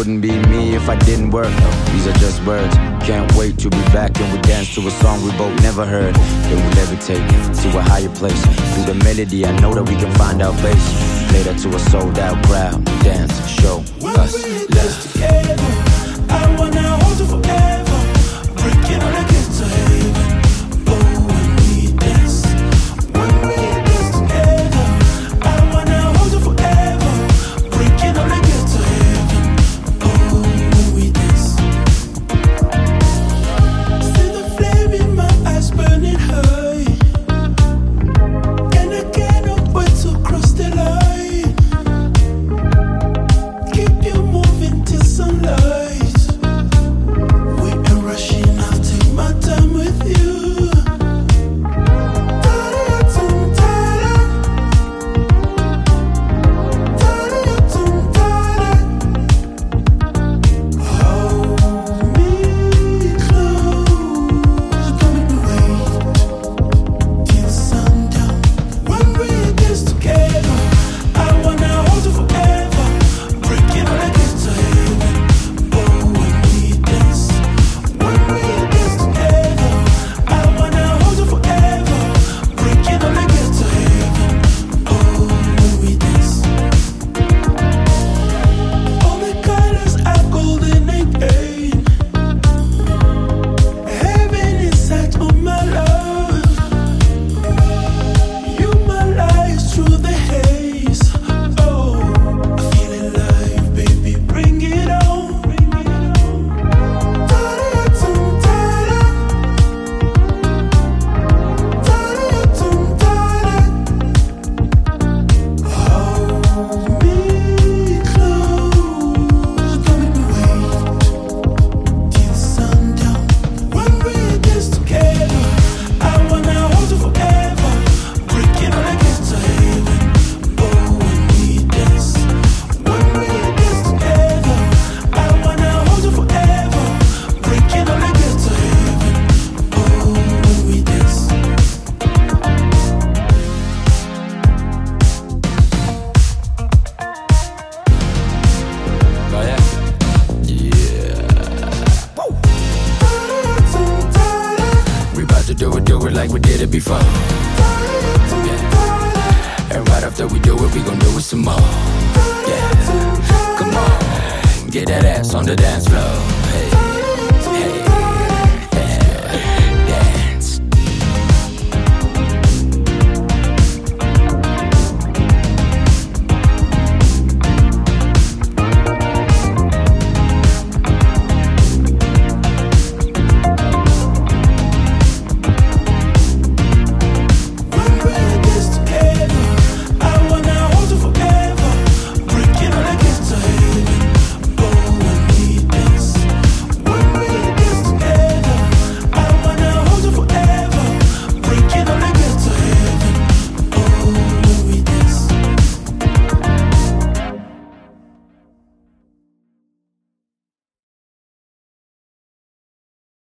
wouldn't be me if I didn't work. These are just words. Can't wait to be back and we dance to a song we both never heard. Then we levitate to a higher place. Through the melody, I know that we can find our place. Play that to a sold out crowd. Dance, show us love. Together, I wanna hold you forever. Breaking all the gates to heaven. Oh, when we dance, when we dance together, I wanna hold you forever. Breaking all the gates to heaven. Oh, when we dance. See the flame in my eyes burning high, and I cannot wait to cross the line. Keep you moving till sunlight. We ain't rushing, I'll take my time with you. Hold me close, don't make me wait till sundown. When we dance together, I wanna hold you forever. Breaking all the gates to heaven. Oh, when we dance together, I wanna hold you forever. Breaking all the gates to heaven. Oh, when we dance. All the colors are golden again. Heaven inside of my love. You my light through the haze. Oh, I feel alive, baby, bring it on. Hold me close, don't make me wait till sundown. When we dance together, I wanna hold you forever. Breaking all the gates to heaven. Oh, when we dance together, I wanna hold you forever. Breaking all the gates to heaven. Oh, when we dance. Oh yeah. We about to do it like we did it before. Yeah. And right after we do it, we gon' do it some more. Yeah. Come on, get that ass on the dance floor. Hey.